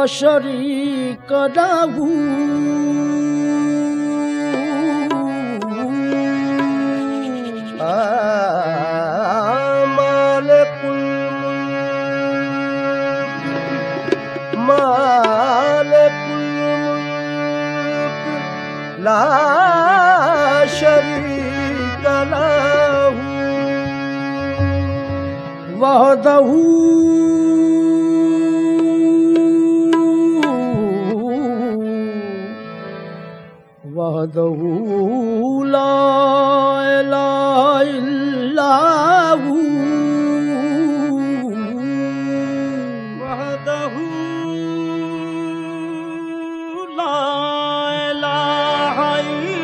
शरीक लहू ला शरीक लहू वहदहू वहदहू ला इलाहा इल्लहू वहदहू ला इलाहा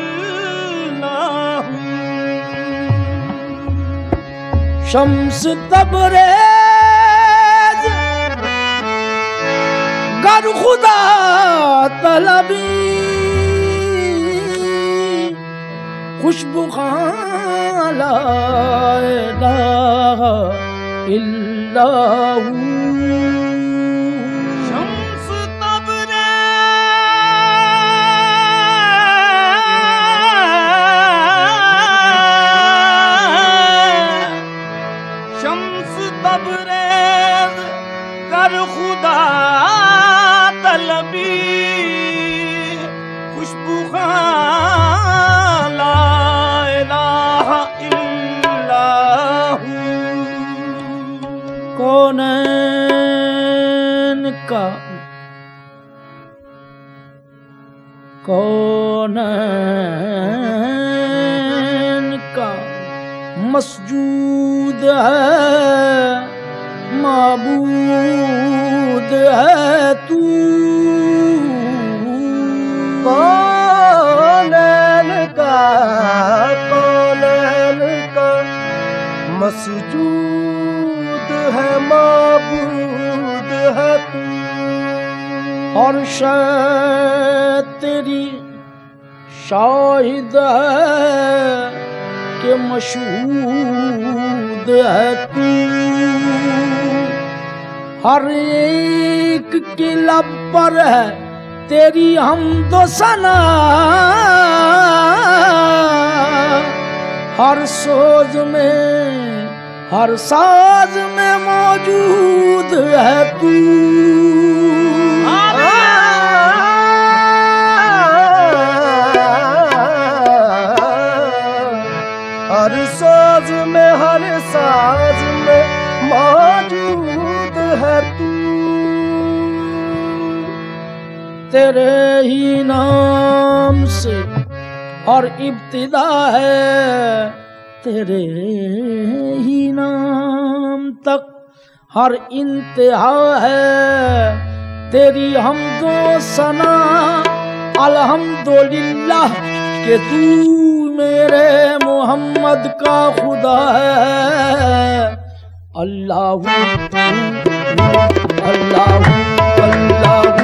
इल्लहू शम्स तबरेज गर खुदा तलबी खुशबू खां ला इलाहा इल्लहू शम्स तबरेज कर खुदा तलबी खुशबू खां ला इलाहा इल्लहू कौनैन का मसजूद है माबूद है तू कौनैन का मसजूद है माबूद है तू और शायद तेरी शाहिद है कि मशहूद है तू हर एक के लब पर है तेरी हमदो सना हर सोज में हर साज में मौजूद है तू हर सोज में हर साज में मौजूद है तू तेरे ही नाम से और इब्तिदा है तेरे ही नाम तक हर इंतहा है तेरी हमदो सना अल्हम्दुलिल्लाह कि तू मेरे मोहम्मद का खुदा है अल्लाहु अल्लाहु अल्लाहु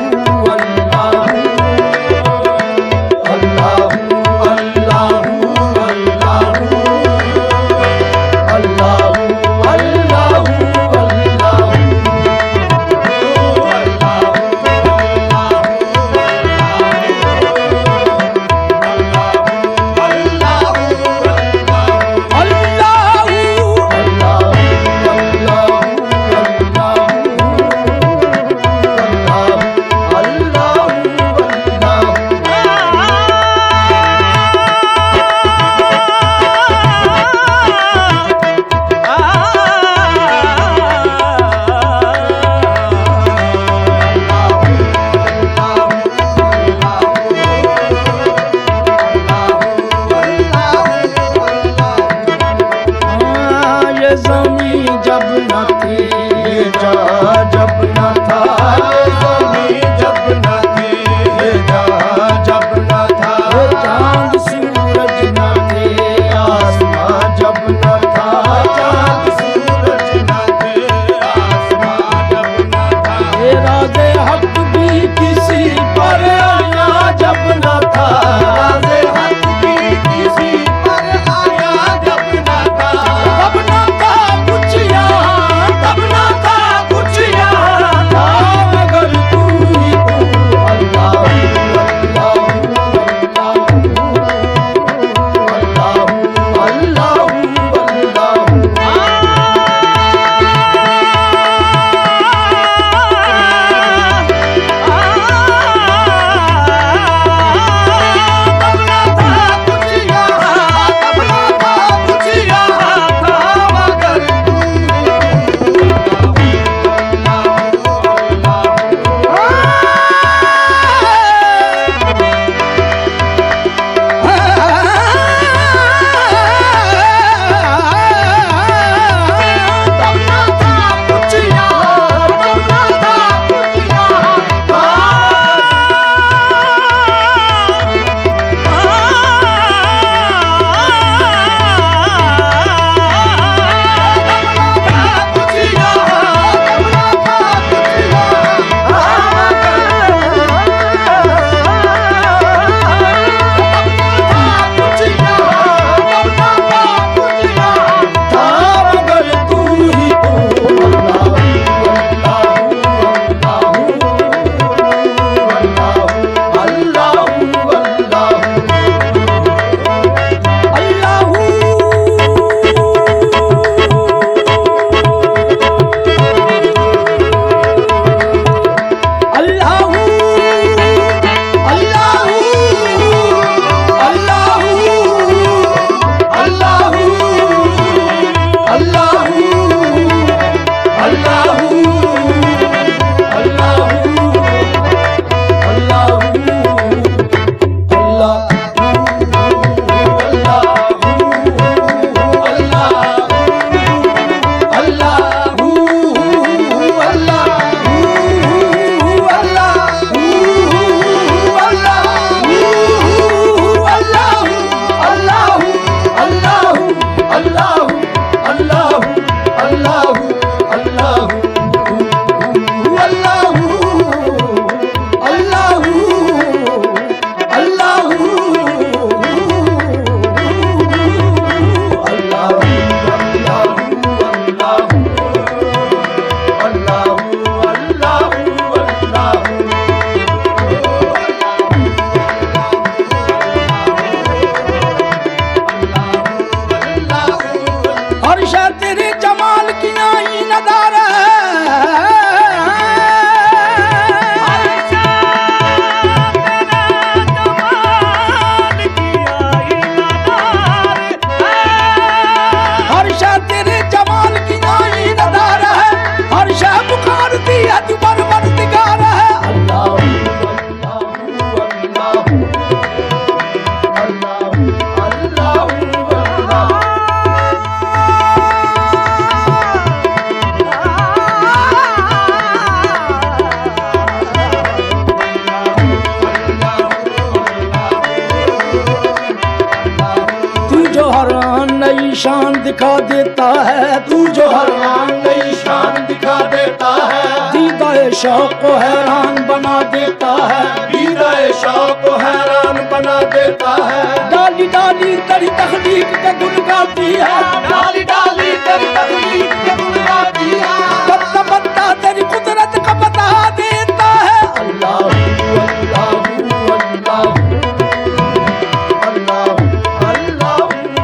नई शान दिखा देता है, तू जो हर आन नई शान दिखा देता है, दीदाए शौक को हैरान बना देता है, दीदाए शौक को हैरान बना देता है। डाली डाली तेरी तखलीक के गुन गाती है, डाली डाली तेरी तकलीफ के गुण गाती है, बंदा बंदा तेरी कुदरत का बता देता है। अल्लाह अल्लाह अल्लाह अल्लाह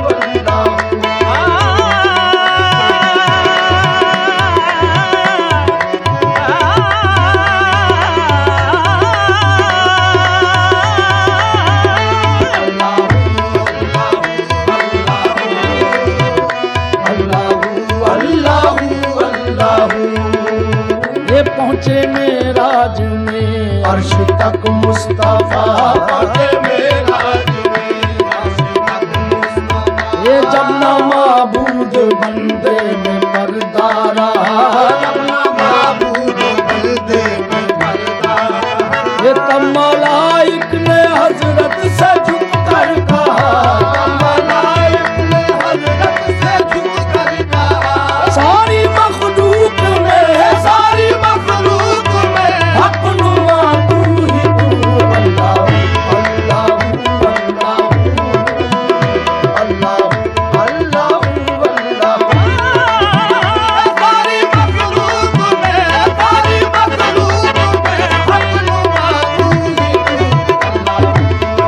ये पहुँचे मेराज में अर्श तक मुस्तफा पहुंचे मेराज में, अर्श तक मुस्तफा। ये जब ना माबूद बंदे में पर्दा रहा, जब ना माबूद बंदे में पर्दा रहा, ये तब मलाइक ने हजरत से झुक कर कहा, मलाइक ने हजरत से झुक कर कहा, सारी मखलूक में सारी मखलूक में अपनुआ तू ही तू। अल्लाह अल्लाह अल्लाह अल्लाह अल्लाह सारी मखलूक में अपनुआ तू ही तू।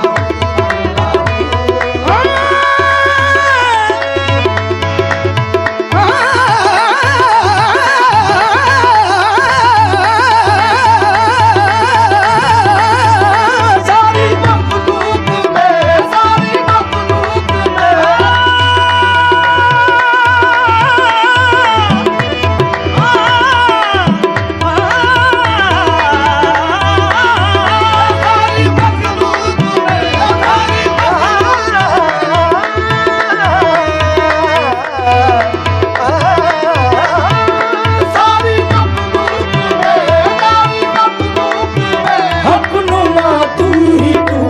सारी मखलूक में, सारी मखलूक अपनुआ तू ही तू।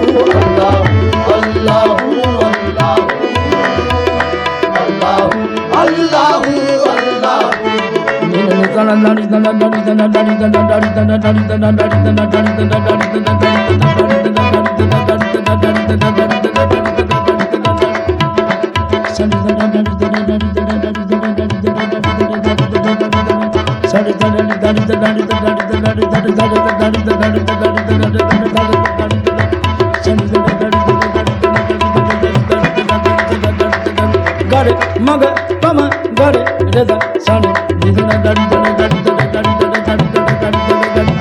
Gare maga pama gare reda sani didana dari dana dari dana dari dana dari dana dari dana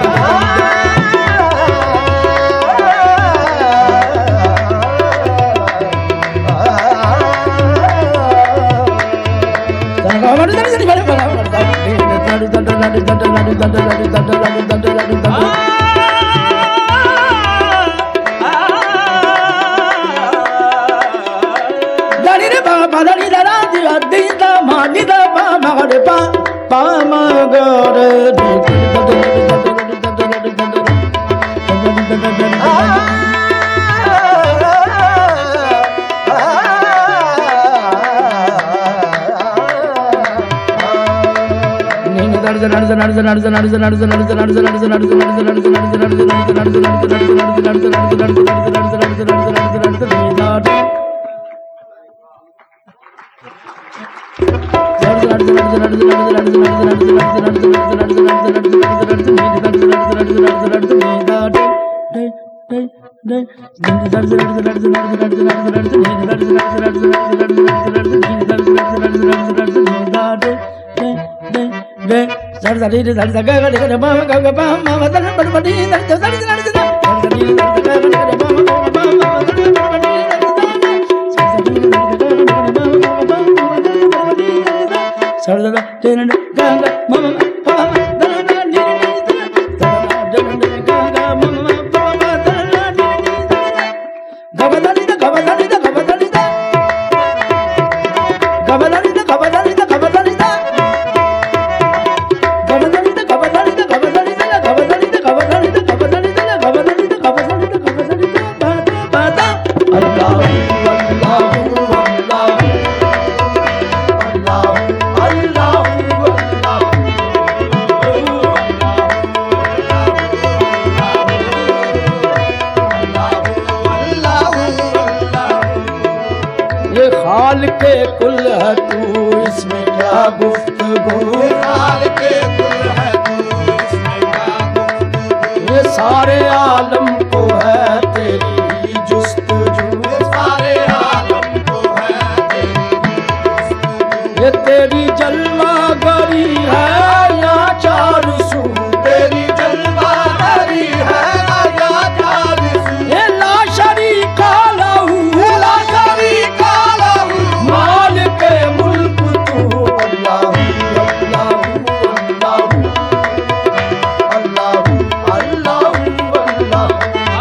हाल के कुल है तू, इसमें क्या गुफ्तगू। हाल के कुल है तू, इसमें क्या गुफ्तगू। ये सारे आलम को है तेरी जुस्तजू। सारे आलम को है तेरी जुस्तजू। ये तेरी जलवागरी है या चार सू, तेरी जलवागरी है या चार सू। ये ला शरीका लहू, ला शरीका लहू। माल के मुल्क तू। अल्लाहू अल्लाहू अल्लाहू अल्लाहू अल्लाहू अल्लाहू।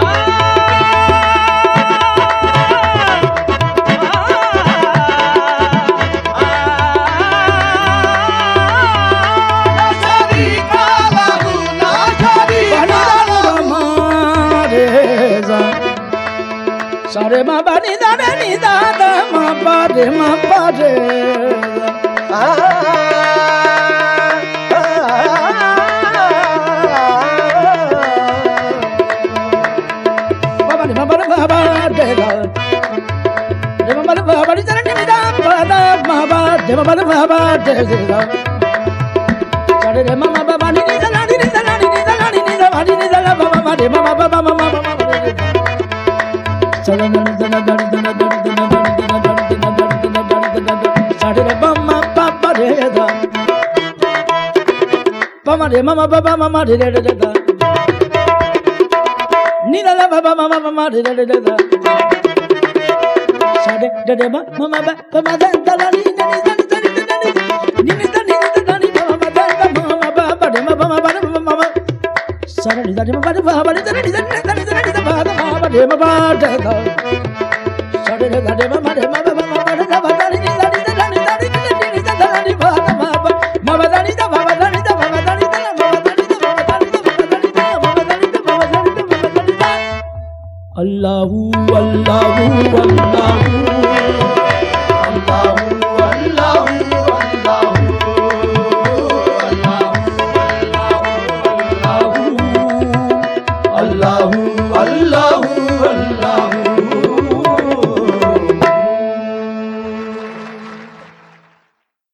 शरीका लहू, ला शरीका लहू। सारे मा बनी दाने नी दादा मा पारे मा पारे। बाबा रे बाबा रे बाबा रे गा रे बाबा रे बाबा रे दाने नी दा पादा बाबा रे बाबा रे बाबा रे गा सारे रे मा बाबा नी दा नी दा नी दा नी दा नी दा बाबा रे बाबा बाबा बाबा रे mama baba mama re re re da ni la baba mama mama re re re da sade de de mama baba da da ni ni da ni da ni ni ni da ni da ni mama da mama baba de mama baba mama sade ni da ni baba baba ni da ni da ni da ni da baba mama de mama da sade de da de mama de mama mama da baba ni da ni da ni da ni da ni baba mama da ni da baba da ni da baba da ni Allahu Allahu Allahu